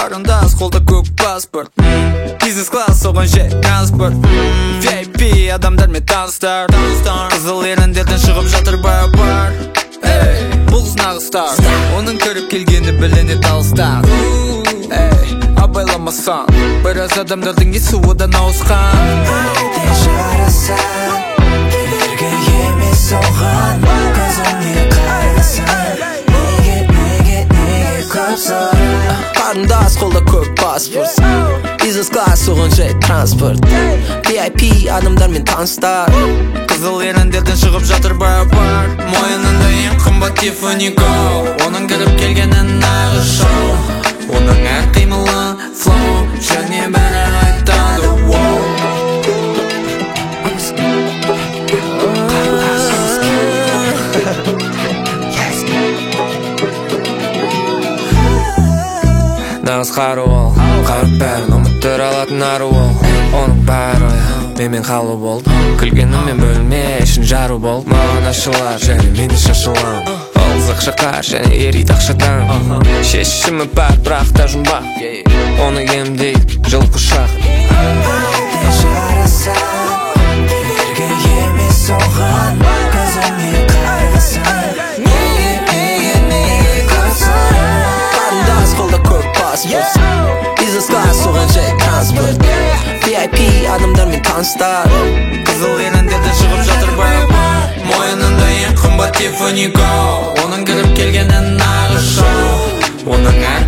Қарындас қолда көк паспорт, бизнес класс соған жай транспорт, VIP адамдармен таныстар, қызыл еріндерден шығып жатыр бар. Бұл қыз нағыз стар, оның кіріп келгені біліне алыстан. Абайламасаң, біраз адамдардың есі одан ауысқан. Жарасаң, кедергі емес оған, көзіңе қарасаң, неге көп сұрай. Қарындас қолда көк паспорт, бизнес класс соған жай транспорт, VIP адамдармен таныстар, қызыл еріндерден шығып жатыр бар. Мойынында ең қымбат Tiffany Go, оның кіріп келгені нағыз шоу. Оның әр қимылы flow, және бәрі айтады wow. Нағыз қару ол, қарып бәрін ұмыттыр алатын ару ол. Оның бәрі менмен қалу болды, күлгеніммен бөлме ішін жару болды. Маған ашылар және мені шашылам, алзық шақар және ерейді ақшадан. Шешімі бар бірақ та жұмбақ, оны емдейді жыл құшақ. Жарасаң, кедергі емес оған, көзіңе қарасаң, неге көп сұрай. Қарындас қолда көк паспорт, бизнес класс соған жай транспорт, VIP адамдармен таныстар, қызыл еріндерден шығып жатыр бар. Мойынында ең қымбат Tiffany Go, оның кіріп келгені нағыз шоу. Оның әр